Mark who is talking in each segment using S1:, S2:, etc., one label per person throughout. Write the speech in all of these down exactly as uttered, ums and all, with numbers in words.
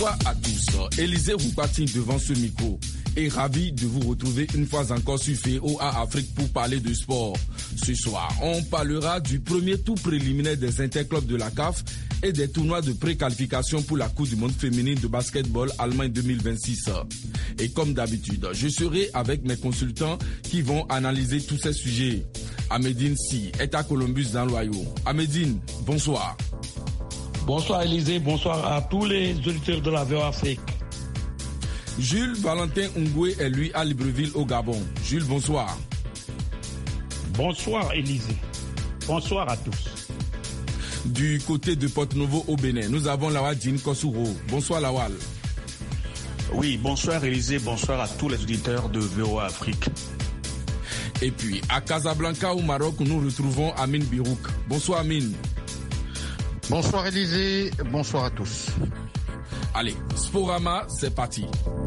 S1: Bonsoir à tous. Élisée Roupatine devant ce micro et ravi de vous retrouver une fois encore sur F O A Afrique pour parler de sport. Ce soir, on parlera du premier tour préliminaire des interclubs de la C A F et des tournois de pré-qualification pour la Coupe du monde féminine de basketball Allemagne deux mille vingt-six. Et comme d'habitude, je serai avec mes consultants qui vont analyser tous ces sujets. Amédine Si est à Columbus dans l'Ohio. Amédine, bonsoir.
S2: Bonsoir Élisée, bonsoir à tous les auditeurs de la V O A Afrique.
S1: Jules Valentin Ungwe est lui à Libreville au Gabon. Jules, bonsoir.
S2: Bonsoir Élisée. Bonsoir à tous.
S1: Du côté de Porto-Novo au Bénin, nous avons Lawal Dine Kossouro. Bonsoir Lawal.
S3: Oui, bonsoir Élisée, bonsoir à tous les auditeurs de V O A Afrique.
S1: Et puis à Casablanca au Maroc, nous retrouvons Amine Birouk. Bonsoir Amine.
S4: Bonsoir Élisée, bonsoir à tous.
S1: Allez, Sporama, c'est parti.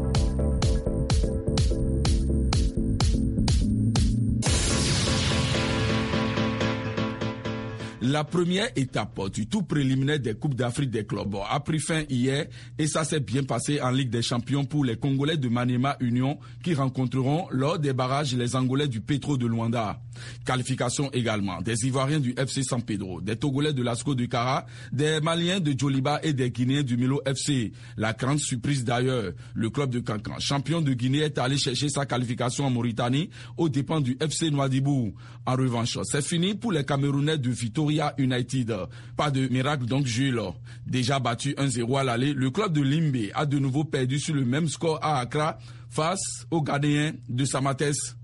S1: La première étape du tour préliminaire des Coupes d'Afrique des clubs a pris fin hier et ça s'est bien passé en Ligue des Champions pour les Congolais de Maniema Union qui rencontreront lors des barrages les Angolais du Petro de Luanda. Qualification également des Ivoiriens du F C San Pedro, des Togolais de l'Asco de Kara, des Maliens de Djoliba et des Guinéens du Milo F C. La grande surprise d'ailleurs, le club de Kankan, champion de Guinée, est allé chercher sa qualification en Mauritanie aux dépens du F C Nouadhibou. En revanche, c'est fini pour les Camerounais de Vitoria United. Pas de miracle donc Jules. Déjà battu un zéro à l'aller, le club de Limbe a de nouveau perdu sur le même score à Accra face aux Ghanéens de Samates.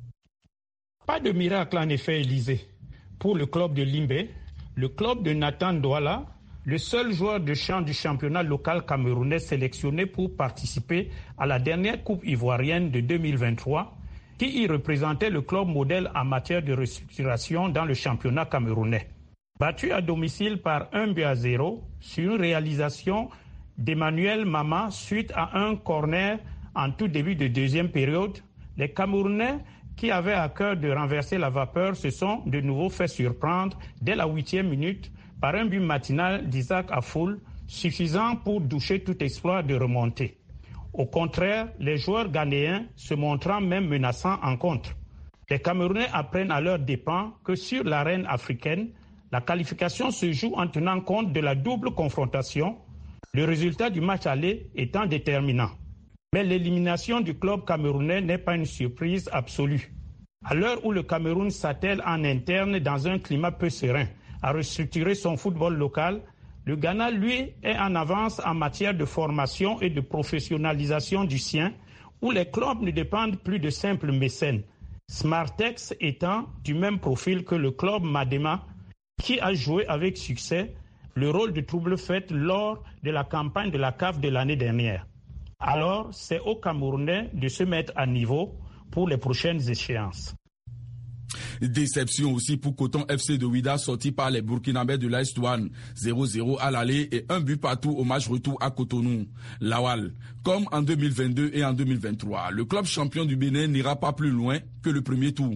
S2: Pas de miracle en effet Élisée. Pour le club de Limbe, le club de Nathan Douala, le seul joueur de champ du championnat local camerounais sélectionné pour participer à la dernière Coupe ivoirienne de deux mille vingt-trois, qui y représentait le club modèle en matière de restructuration dans le championnat camerounais. Battu à domicile par un but à zéro sur une réalisation d'Emmanuel Mama suite à un corner en tout début de deuxième période, les Camerounais qui avaient à cœur de renverser la vapeur se sont de nouveau fait surprendre dès la huitième minute par un but matinal d'Isaac Affoul, suffisant pour doucher tout exploit de remontée. Au contraire, les joueurs ghanéens se montrant même menaçants en contre. Les Camerounais apprennent à leurs dépens que sur l'arène africaine, la qualification se joue en tenant compte de la double confrontation, le résultat du match aller étant déterminant. Mais l'élimination du club camerounais n'est pas une surprise absolue. À l'heure où le Cameroun s'attelle en interne dans un climat peu serein à restructurer son football local, le Ghana, lui, est en avance en matière de formation et de professionnalisation du sien, où les clubs ne dépendent plus de simples mécènes. Smartex étant du même profil que le club Madema, qui a joué avec succès le rôle de trouble-fête lors de la campagne de la C A F de l'année dernière. Alors, c'est aux Camerounais de se mettre à niveau pour les prochaines échéances.
S1: Déception aussi pour Coton F C de Ouida sorti par les Burkinabés de l'A S Douane. zéro zéro à l'aller et un but partout au match retour à Cotonou. Lawal, comme en deux mille vingt-deux et en deux mille vingt-trois, le club champion du Bénin n'ira pas plus loin que le premier tour.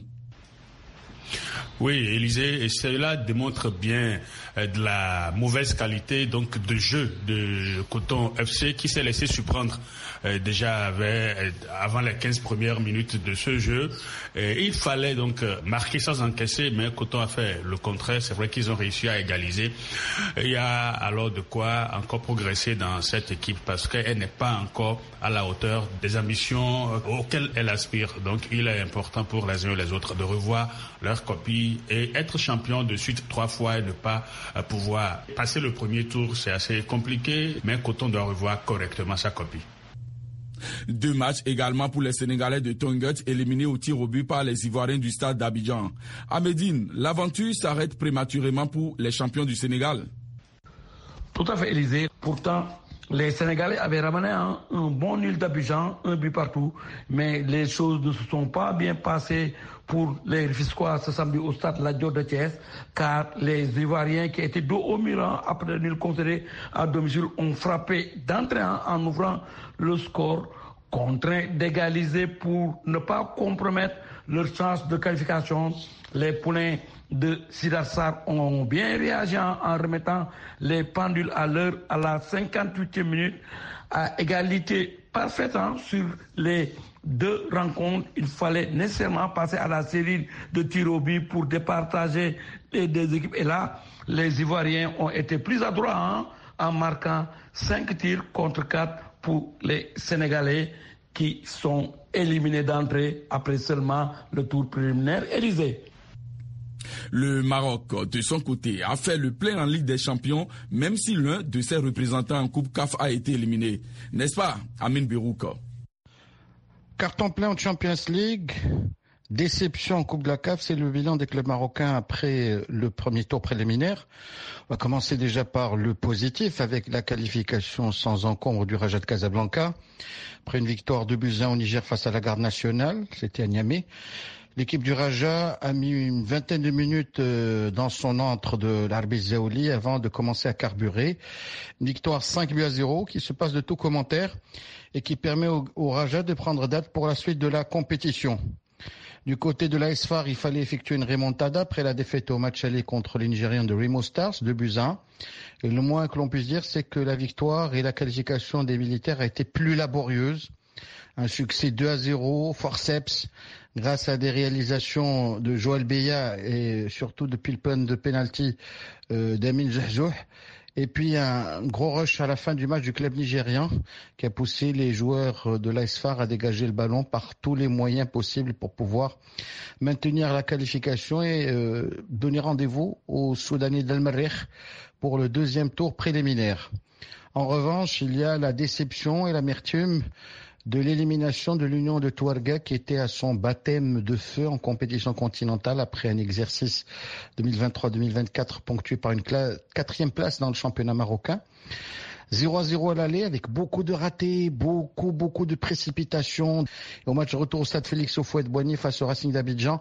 S3: Oui, Élisée, et cela démontre bien euh, de la mauvaise qualité donc de jeu de Coton F C qui s'est laissé surprendre euh, déjà avec, euh, avant les quinze premières minutes de ce jeu. Et il fallait donc euh, marquer sans encaisser, mais Coton a fait le contraire. C'est vrai qu'ils ont réussi à égaliser. Il y a alors de quoi encore progresser dans cette équipe parce qu'elle n'est pas encore à la hauteur des ambitions euh, auxquelles elle aspire. Donc il est important pour les uns et les autres de revoir leur copie et être champion de suite trois fois et ne pas euh, pouvoir passer le premier tour, c'est assez compliqué, mais Coton doit revoir correctement sa copie.
S1: Deux matchs également pour les Sénégalais de Tonguet, éliminés au tir au but par les Ivoiriens du stade d'Abidjan. À Médine, l'aventure s'arrête prématurément pour les champions du Sénégal.
S2: Tout à fait, Élisée. Pourtant, les Sénégalais avaient ramené un, un bon nul d'Abidjan, un but partout, mais les choses ne se sont pas bien passées pour les Rufisquois ce samedi au stade Lat Dior de Thiès, car les Ivoiriens qui étaient dos au mur après le nul concédé à domicile ont frappé d'entrée en, en ouvrant le score, contraint d'égaliser pour ne pas compromettre
S5: leur chance de qualification. Les poulains de Sidat Sarr ont bien réagi en, en remettant les pendules à l'heure à la cinquante-huitième minute, à égalité parfaite hein, sur les deux rencontres. Il fallait nécessairement passer à la série de tirs au but pour départager les deux équipes. Et là, les Ivoiriens ont été plus adroits hein, en marquant cinq tirs contre quatre pour les Sénégalais qui sont éliminés d'entrée après seulement le tour préliminaire. Élysée.
S1: Le Maroc, de son côté, a fait le plein en Ligue des Champions, même si l'un de ses représentants en Coupe C A F a été éliminé. N'est-ce pas, Amine Birouk?
S4: Carton plein en Champions League, déception en Coupe de la C A F, c'est le bilan des clubs marocains après le premier tour préliminaire. On va commencer déjà par le positif avec la qualification sans encombre du Raja de Casablanca. Après une victoire de buts à un au Niger face à la Garde nationale, c'était à Niamey. L'équipe du Raja a mis une vingtaine de minutes dans son antre de l'arbitre Zaouli avant de commencer à carburer. Une victoire cinq buts à zéro qui se passe de tout commentaire et qui permet au, au Raja de prendre date pour la suite de la compétition. Du côté de l'A S F A R, il fallait effectuer une remontada après la défaite au match aller contre les Nigérians de Remo Stars, deux buts à un. Et le moins que l'on puisse dire, c'est que la victoire et la qualification des militaires a été plus laborieuse. Un succès deux à zéro, forceps, grâce à des réalisations de Joël Beya et surtout depuis le point de pénalty euh, d'Amin Zahzouh. Et puis un gros rush à la fin du match du club nigérien qui a poussé les joueurs de l'A S F A R à dégager le ballon par tous les moyens possibles pour pouvoir maintenir la qualification et euh, donner rendez-vous aux Soudanais d'Al-Merrikh pour le deuxième tour préliminaire. En revanche, il y a la déception et l'amertume de l'élimination de l'Union de Touareg qui était à son baptême de feu en compétition continentale après un exercice deux mille vingt-trois deux mille vingt-quatre ponctué par une cla- quatrième place dans le championnat marocain. zéro à zéro à l'aller avec beaucoup de ratés, beaucoup, beaucoup de précipitations. Et au match retour au stade Félix Houphouët-Boigny face au Racing d'Abidjan,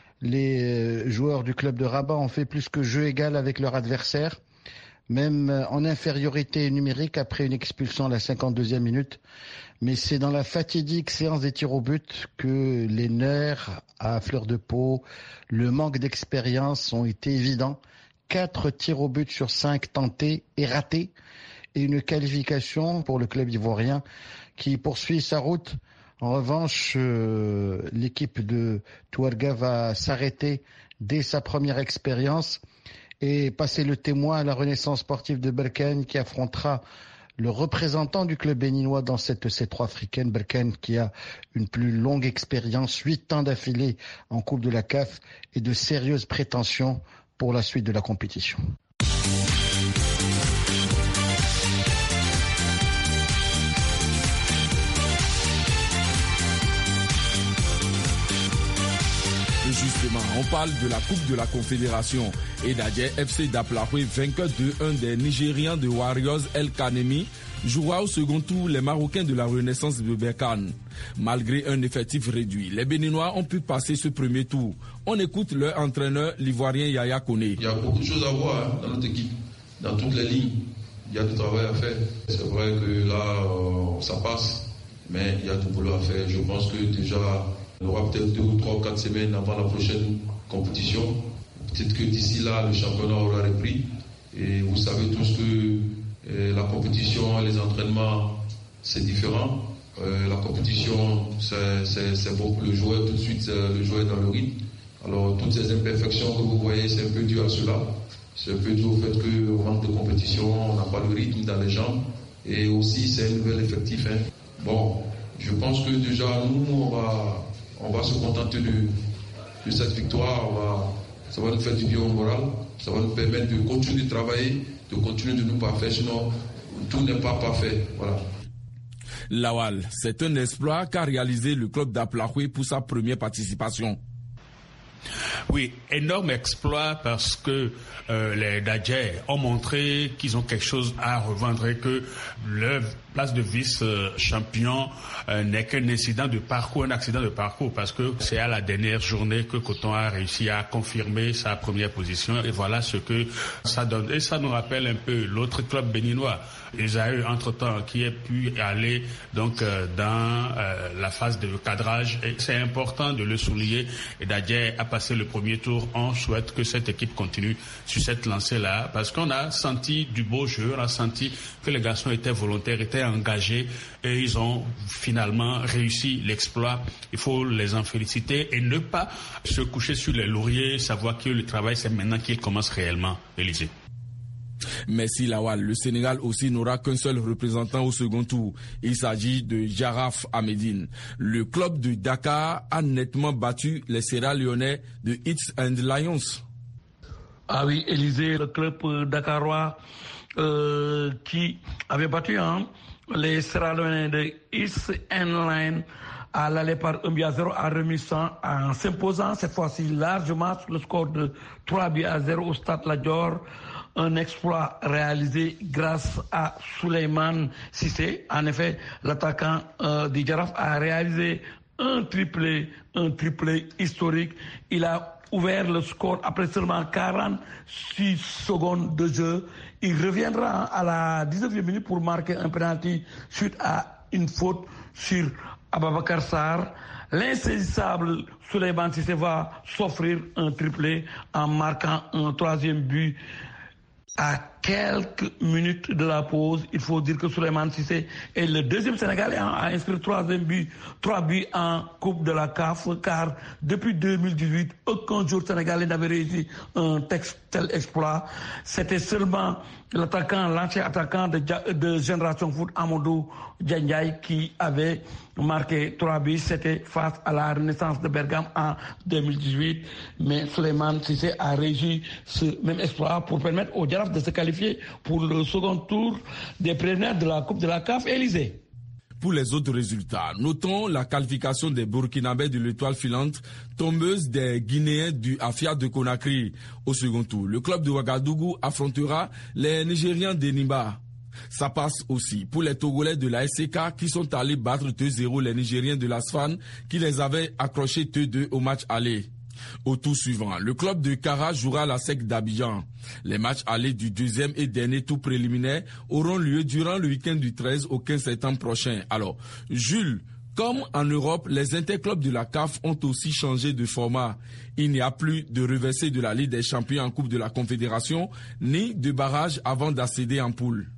S4: les joueurs du club de Rabat ont fait plus que jeu égal avec leur adversaire, même en infériorité numérique après une expulsion à la cinquante-deuxième minute. Mais c'est dans la fatidique séance des tirs au but que les nerfs à fleur de peau, le manque d'expérience ont été évidents. Quatre tirs au but sur cinq tentés et ratés. Et une qualification pour le club ivoirien qui poursuit sa route. En revanche, euh, l'équipe de Touareg va s'arrêter dès sa première expérience et passer le témoin à la renaissance sportive de Berkane qui affrontera le représentant du club béninois dans cette C trois africaine, Berkane, qui a une plus longue expérience, huit ans d'affilée en Coupe de la C A F et de sérieuses prétentions pour la suite de la compétition.
S1: Justement, on parle de la Coupe de la Confédération et Dadje F C d'Aplaoué, vainqueur de un des Nigérians de Warriors El Kanemi, jouera au second tour les Marocains de la Renaissance de Berkane. Malgré un effectif réduit, les Béninois ont pu passer ce premier tour. On écoute leur entraîneur, l'Ivoirien Yaya Koné.
S6: Il y a beaucoup de choses à voir hein, dans notre équipe, dans toutes les lignes. Il y a du travail à faire. C'est vrai que là, euh, ça passe, mais il y a du boulot à faire. Je pense que déjà, on aura peut-être deux ou trois ou quatre semaines avant la prochaine compétition. Peut-être que d'ici là, le championnat aura repris. Et vous savez tous que euh, la compétition, les entraînements, c'est différent. Euh, la compétition, c'est, c'est, c'est bon pour le joueur. Tout de suite, le joueur est dans le rythme. Alors, toutes ces imperfections que vous voyez, c'est un peu dû à cela. C'est un peu dû au fait qu'au manque de compétition, on n'a pas le rythme dans les jambes. Et aussi, c'est un nouvel effectif. Hein. Bon, je pense que déjà, nous, on va... On va se contenter de, de cette victoire, on va, ça va nous faire du bien au moral, ça va nous permettre de continuer de travailler, de continuer de nous parfaire, sinon tout n'est pas parfait. Voilà.
S1: Lawal, c'est un exploit qu'a réalisé le club d'Aplaoué pour sa première participation.
S3: Oui, énorme exploit parce que euh, les Dadjais ont montré qu'ils ont quelque chose à revendre et que leur place de vice-champion euh, n'est qu'un incident de parcours, un accident de parcours, parce que c'est à la dernière journée que Coton a réussi à confirmer sa première position, et voilà ce que ça donne. Et ça nous rappelle un peu l'autre club béninois, Esaü, entre-temps, qui a pu aller donc euh, dans euh, la phase de cadrage, et c'est important de le souligner. Et Dadje a passé le premier tour. On souhaite que cette équipe continue sur cette lancée-là, parce qu'on a senti du beau jeu, on a senti que les garçons étaient volontaires, étaient engagés, et ils ont finalement réussi l'exploit. Il faut les en féliciter et ne pas se coucher sur les lauriers, savoir que le travail, c'est maintenant qu'il commence réellement. Élysée.
S1: Merci Lawal. Le Sénégal aussi n'aura qu'un seul représentant au second tour. Il s'agit de Jaraf Ahmedine. Le club de Dakar a nettement battu les Sierra Leonais de Hits and Lions.
S5: Ah oui, Élysée, le club dakarois euh, qui avait battu hein, les Sierra Leonais de Hits and Lions à l'aller par un but à zéro à remis cent en s'imposant cette fois-ci largement sur le score de trois buts à zéro au stade Lat Dior. Un exploit réalisé grâce à Souleymane Cissé. En effet, l'attaquant euh, du Jaraaf a réalisé un triplé, un triplé historique. Il a ouvert le score après seulement quarante-six secondes de jeu. Il reviendra à la dix-neuvième minute pour marquer un penalty suite à une faute sur Ababakar Sarr. L'insaisissable Souleymane Cissé va s'offrir un triplé en marquant un troisième but. À quelques minutes de la pause, il faut dire que Souleymane Cissé est le deuxième Sénégalais à inscrire troisième but, trois buts en Coupe de la C A F, car depuis deux mille dix-huit, aucun joueur sénégalais n'avait réussi un tel exploit. C'était seulement l'attaquant, l'ancien attaquant de, de Génération Foot, Amadou Diagne, qui avait marqué trois buts. C'était face à la Renaissance de Bergame en deux mille dix-huit. Mais Souleymane Cissé a réussi ce même exploit pour permettre au Jaraaf de se qualifier pour le second tour des préliminaires de la Coupe de la C A F. Élysée.
S1: Pour les autres résultats, notons la qualification des Burkinabés de l'Étoile filante, tombeuse des Guinéens du Afia de Conakry au second tour. Le club de Ouagadougou affrontera les Nigérians d'Enimba. Ça passe aussi pour les Togolais de la S C K qui sont allés battre deux zéro les Nigériens de l'Asfan qui les avaient accrochés deux deux au match aller. Au tour suivant, le club de Kara jouera la S E C d'Abidjan. Les matchs allés du deuxième et dernier tour préliminaire auront lieu durant le week-end du treize au quinze septembre prochain. Alors, Jules, comme en Europe, les interclubs de la C A F ont aussi changé de format. Il n'y a plus de reversée de la Ligue des Champions en Coupe de la Confédération, ni de barrage avant d'accéder en poule.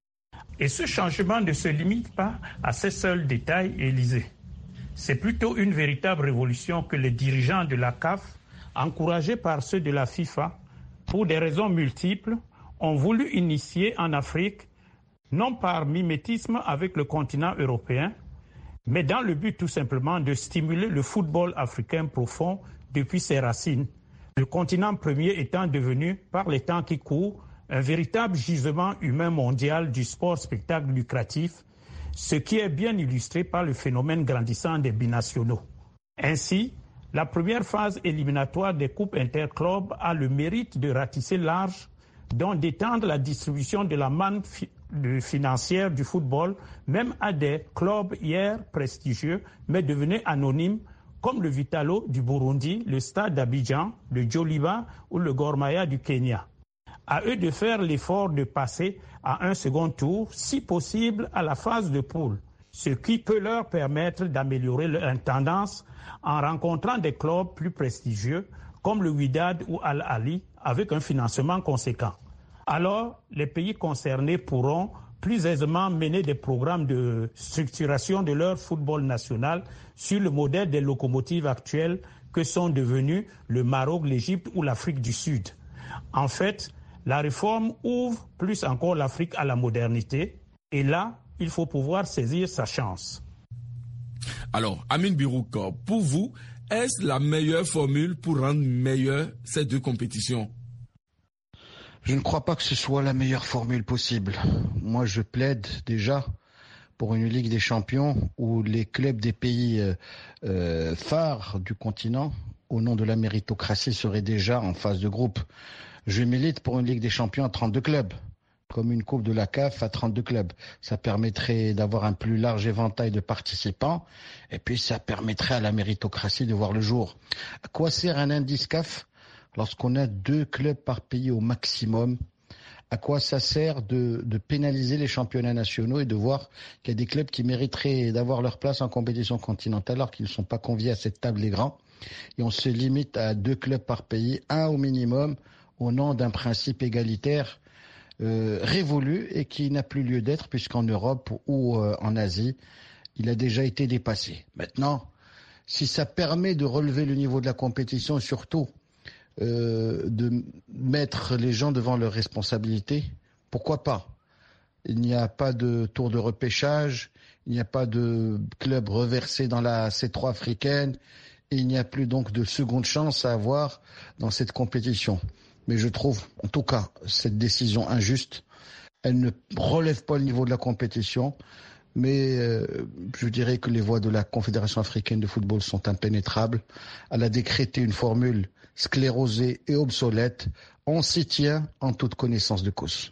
S2: Et ce changement ne se limite pas à ces seuls détails, Élysée. C'est plutôt une véritable révolution que les dirigeants de la C A F, encouragés par ceux de la FIFA, pour des raisons multiples, ont voulu initier en Afrique, non par mimétisme avec le continent européen, mais dans le but tout simplement de stimuler le football africain profond depuis ses racines, le continent premier étant devenu, par les temps qui courent, un véritable gisement humain mondial du sport spectacle lucratif, ce qui est bien illustré par le phénomène grandissant des binationaux. Ainsi, la première phase éliminatoire des coupes interclubs a le mérite de ratisser large, donc d'étendre la distribution de la manne fi- de financière du football, même à des clubs hier prestigieux, mais devenus anonymes, comme le Vitalo du Burundi, le Stade d'Abidjan, le Djoliba ou le Gor Mahia du Kenya. À eux de faire l'effort de passer à un second tour, si possible à la phase de poule, ce qui peut leur permettre d'améliorer leur tendance en rencontrant des clubs plus prestigieux comme le Wydad ou Al Ahly avec un financement conséquent. Alors, les pays concernés pourront plus aisément mener des programmes de structuration de leur football national sur le modèle des locomotives actuelles que sont devenus le Maroc, l'Égypte ou l'Afrique du Sud. En fait, la réforme ouvre plus encore l'Afrique à la modernité et là, il faut pouvoir saisir sa chance.
S1: Alors, Amine Birouk, pour vous, est-ce la meilleure formule pour rendre meilleures ces deux compétitions ?
S4: Je ne crois pas que ce soit la meilleure formule possible. Moi, je plaide déjà pour une Ligue des Champions où les clubs des pays euh, euh, phares du continent, au nom de la méritocratie, seraient déjà en phase de groupe. Je milite pour une Ligue des Champions à trente-deux clubs. comme une coupe de la C A F à trente-deux clubs. Ça permettrait d'avoir un plus large éventail de participants et puis ça permettrait à la méritocratie de voir le jour. À quoi sert un indice C A F lorsqu'on a deux clubs par pays au maximum? À quoi ça sert de, de pénaliser les championnats nationaux et de voir qu'il y a des clubs qui mériteraient d'avoir leur place en compétition continentale alors qu'ils ne sont pas conviés à cette table des grands? Et on se limite à deux clubs par pays, un au minimum, au nom d'un principe égalitaire euh, révolu et qui n'a plus lieu d'être puisqu'en Europe ou euh, en Asie, il a déjà été dépassé. Maintenant, si ça permet de relever le niveau de la compétition et surtout euh, de mettre les gens devant leurs responsabilités, pourquoi pas? Il n'y a pas de tour de repêchage, il n'y a pas de club reversé dans la C trois africaine, et il n'y a plus donc de seconde chance à avoir dans cette compétition. Mais je trouve, en tout cas, cette décision injuste. Elle ne relève pas le niveau de la compétition, mais euh, je dirais que les voies de la Confédération africaine de football sont impénétrables. Elle a décrété une formule sclérosée et obsolète. On s'y tient en toute connaissance de cause.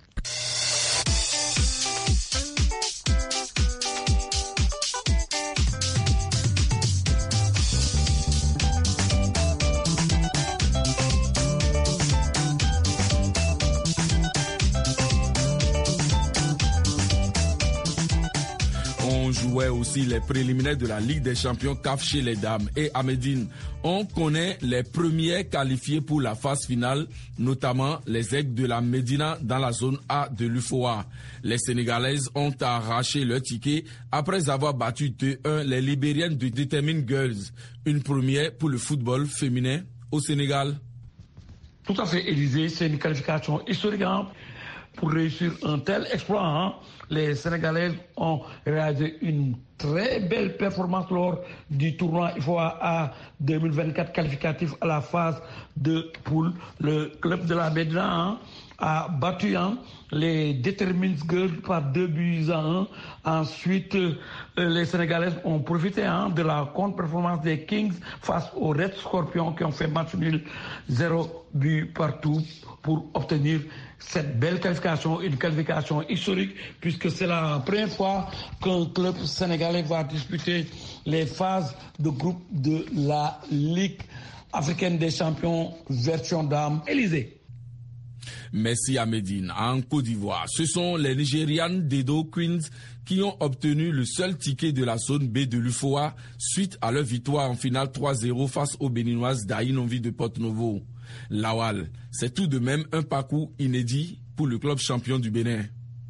S1: Jouait aussi les préliminaires de la Ligue des champions C A F chez les dames. Et à Médine, on connaît les premiers qualifiés pour la phase finale, notamment les Aigles de la Médina dans la zone A de l'U F O A. Les Sénégalaises ont arraché leur ticket après avoir battu deux un les Libériennes de Determine Girls. Une première pour le football féminin au Sénégal.
S5: Tout à fait, Élysée, c'est une qualification historique hein, pour réussir un tel exploit. Hein. Les Sénégalais ont réalisé une très belle performance lors du tournoi I F O A deux mille vingt-quatre qualificatif à la phase de poule. Le club de la Médina hein, a battu hein, les Determined Girls par deux buts à un. Ensuite, euh, les Sénégalaises ont profité hein, de la contre-performance des Kings face aux Red Scorpions qui ont fait match nul zéro but partout pour obtenir cette belle qualification, une qualification historique puisque c'est la première fois qu'un club sénégalais va disputer les phases de groupe de la Ligue africaine des champions version dames. Élysée.
S1: Merci à Médine. En Côte d'Ivoire, ce sont les Nigérianes d'Edo Queens qui ont obtenu le seul ticket de la zone B de l'U F O A suite à leur victoire en finale trois zéro face aux Béninoises d'Aïn-Onvi de Porto-Novo. Lawal, c'est tout de même un parcours inédit pour le club champion du Bénin.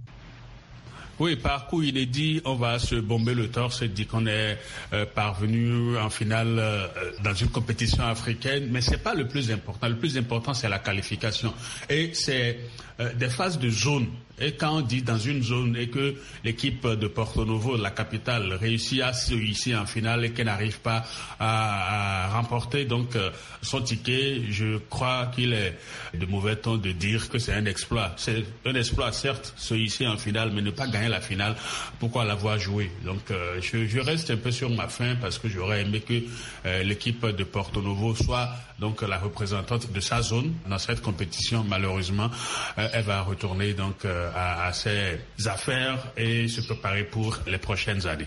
S3: Oui, parcours inédit, on va se bomber le torse et dire qu'on est euh, parvenu en finale euh, dans une compétition africaine, mais c'est pas le plus important. Le plus important, c'est la qualification. Et c'est euh, des phases de zone. Et quand on dit dans une zone et que l'équipe de Porto Novo, la capitale, réussit à se hisser en finale et qu'elle n'arrive pas à, à remporter donc euh, son ticket, je crois qu'il est de mauvais ton de dire que c'est un exploit. C'est un exploit, certes, se hisser en finale, mais ne pas gagner la finale, pourquoi l'avoir joué? Donc euh, je, je reste un peu sur ma faim parce que j'aurais aimé que euh, l'équipe de Porto Novo soit donc la représentante de sa zone dans cette compétition. Malheureusement, euh, elle va retourner donc euh, à, à ses affaires et se préparer pour les prochaines années.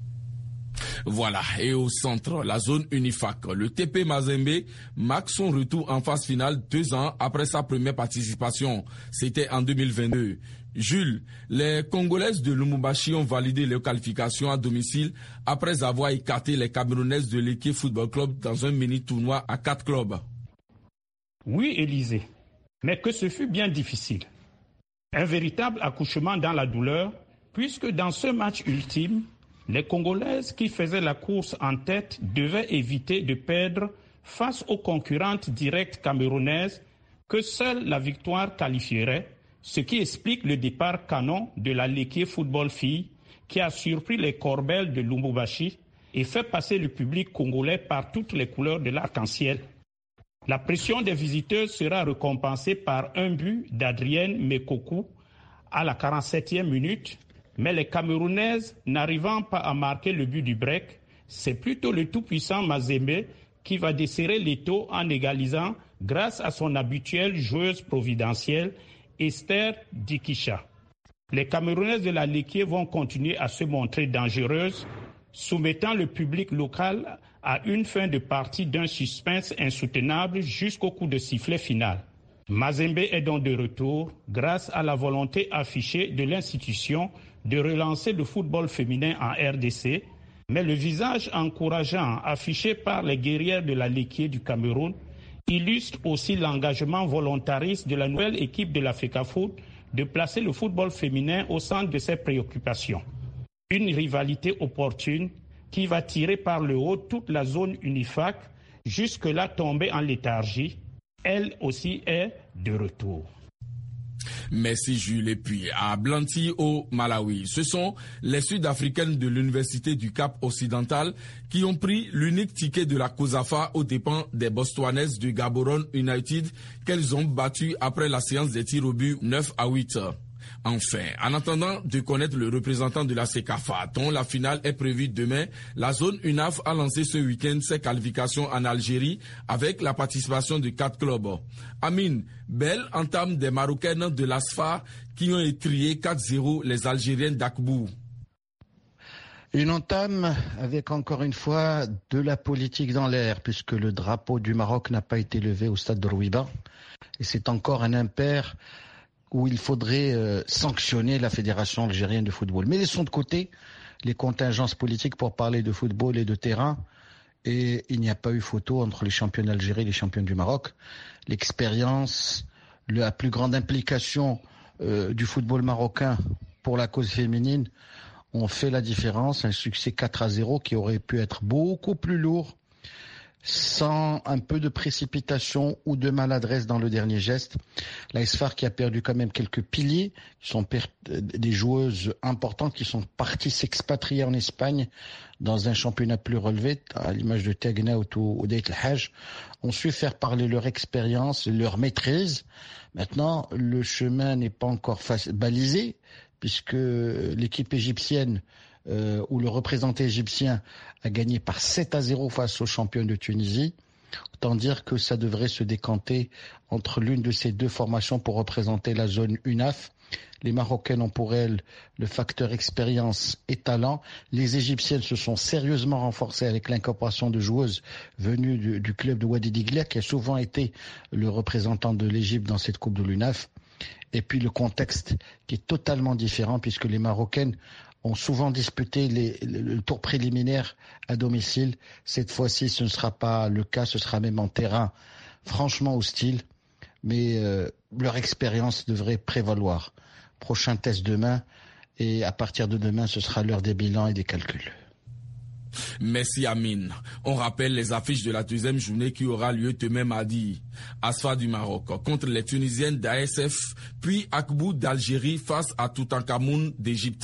S1: Voilà, et au centre, la zone Unifac, le T P Mazembe marque son retour en phase finale deux ans après sa première participation. C'était en deux mille vingt-deux. Jules, les Congolaises de Lumumbashi ont validé leur qualification à domicile après avoir écarté les Camerounaises de l'Équipe Football Club dans un mini-tournoi à quatre clubs.
S2: Oui, Élysée, mais que ce fut bien difficile. Un véritable accouchement dans la douleur, puisque dans ce match ultime, les Congolaises qui faisaient la course en tête devaient éviter de perdre face aux concurrentes directes camerounaises que seule la victoire qualifierait, ce qui explique le départ canon de la Léké Football Filles qui a surpris les Corbelles de Lumumbashi et fait passer le public congolais par toutes les couleurs de l'arc-en-ciel. La pression des visiteurs sera récompensée par un but d'Adrienne Mekokou à la quarante-septième minute, mais les Camerounaises n'arrivant pas à marquer le but du break, c'est plutôt le tout-puissant Mazembe qui va desserrer l'étau en égalisant grâce à son habituelle joueuse providentielle Esther Dikisha. Les Camerounaises de la Liquier vont continuer à se montrer dangereuses, soumettant le public local à une fin de partie d'un suspense insoutenable jusqu'au coup de sifflet final. Mazembe est donc de retour grâce à la volonté affichée de l'institution de relancer le football féminin en R D C, mais le visage encourageant affiché par les guerrières de la Liquier du Cameroun illustre aussi l'engagement volontariste de la nouvelle équipe de la FECAFOOT de placer le football féminin au centre de ses préoccupations. Une rivalité opportune qui va tirer par le haut toute la zone Unifac, jusque-là tombée en léthargie. Elle aussi est de retour.
S1: Merci Jules. Et puis à Blantyre au Malawi, ce sont les Sud-Africaines de l'Université du Cap Occidental qui ont pris l'unique ticket de la COSAFA aux dépens des Botswanaises de Gaborone United qu'elles ont battues après la séance des tirs au but neuf à huit. Enfin, en attendant de connaître le représentant de la CECAFA, dont la finale est prévue demain, la zone U N A F a lancé ce week-end ses qualifications en Algérie avec la participation de quatre clubs. Amine, belle entame des Marocaines de l'Asfa qui ont étrié quatre zéro les Algériennes d'Akbou.
S4: Une entame avec encore une fois de la politique dans l'air, puisque le drapeau du Maroc n'a pas été levé au stade de Rouiba. Et c'est encore un impair où il faudrait euh, sanctionner la Fédération algérienne de football. Mais laissons de côté les contingences politiques pour parler de football et de terrain. Et il n'y a pas eu photo entre les champions d'Algérie et les champions du Maroc. L'expérience, la plus grande implication euh, du football marocain pour la cause féminine ont fait la différence. Un succès quatre à zéro qui aurait pu être beaucoup plus lourd sans un peu de précipitation ou de maladresse dans le dernier geste. La S F A R qui a perdu quand même quelques piliers, qui sont per- des joueuses importantes qui sont parties s'expatrier en Espagne dans un championnat plus relevé, à l'image de Tegnaout ou Oudeit El Hajj, ont su faire parler leur expérience, leur maîtrise. Maintenant, le chemin n'est pas encore face- balisé, puisque l'équipe égyptienne Euh, où le représentant égyptien a gagné par sept à zéro face aux champions de Tunisie. Autant dire que ça devrait se décanter entre l'une de ces deux formations pour représenter la zone U N A F. Les Marocaines ont pour elles le facteur expérience et talent. Les Égyptiennes se sont sérieusement renforcées avec l'incorporation de joueuses venues du, du club de Wadi Digla, qui a souvent été le représentant de l'Égypte dans cette Coupe de l'U N A F. Et puis le contexte qui est totalement différent, puisque les Marocaines ont souvent disputé les, le, le tour préliminaire à domicile. Cette fois-ci, ce ne sera pas le cas, ce sera même en terrain franchement hostile. Mais euh, leur expérience devrait prévaloir. Prochain test demain, et à partir de demain, ce sera l'heure des bilans et des calculs.
S1: Merci Amine. On rappelle les affiches de la deuxième journée qui aura lieu demain mardi. Asfa du Maroc contre les Tunisiennes d'A S F, puis Akbou d'Algérie face à Toutankhamoun d'Égypte.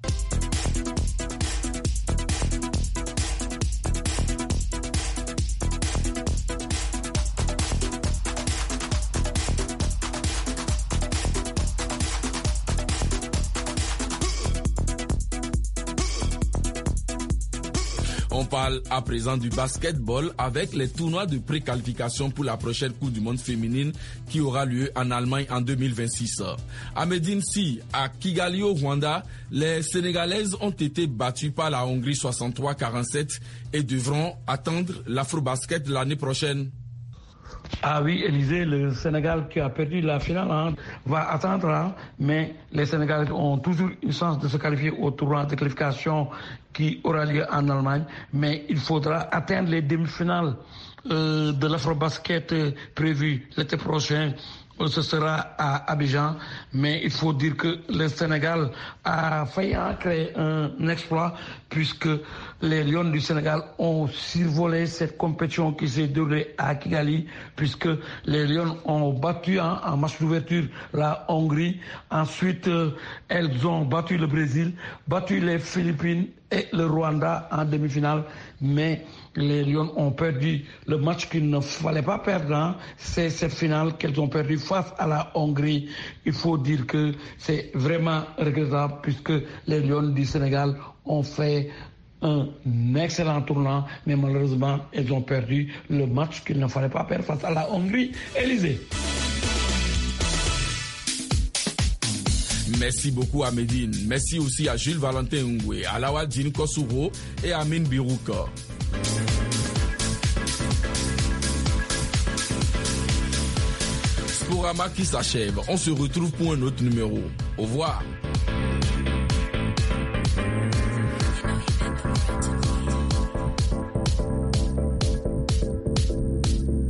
S1: On parle à présent du basketball avec les tournois de pré-qualification pour la prochaine Coupe du Monde féminine qui aura lieu en Allemagne en deux mille vingt-six. À Medine Si, à Kigali au Rwanda, les Sénégalaises ont été battues par la Hongrie soixante-trois à quarante-sept et devront attendre l'Afrobasket l'année prochaine.
S5: Ah oui, Élysée, le Sénégal qui a perdu la finale hein, va attendre, hein, mais les Sénégalais ont toujours une chance de se qualifier au tournoi de qualification qui aura lieu en Allemagne, mais il faudra atteindre les demi-finales euh, de l'Afrobasket euh, prévu l'été prochain. Ce sera à Abidjan, mais il faut dire que le Sénégal a failli créer un exploit puisque les Lions du Sénégal ont survolé cette compétition qui s'est déroulée à Kigali, puisque les Lions ont battu hein, en match d'ouverture la Hongrie. Ensuite, euh, elles ont battu le Brésil, battu les Philippines et le Rwanda en demi-finale, mais les Lions ont perdu le match qu'il ne fallait pas perdre. Hein. C'est cette finale qu'elles ont perdu face à la Hongrie. Il faut dire que c'est vraiment regrettable puisque les Lions du Sénégal ont fait un excellent tournoi, mais malheureusement, elles ont perdu le match qu'il ne fallait pas perdre face à la Hongrie. Élysée.
S1: Merci beaucoup à Medine. Merci aussi à Jules Valentin Ngwe, à Lawadjine Kosuro et à Amine Birouka. Sporama qui s'achève. On se retrouve pour un autre numéro. Au revoir.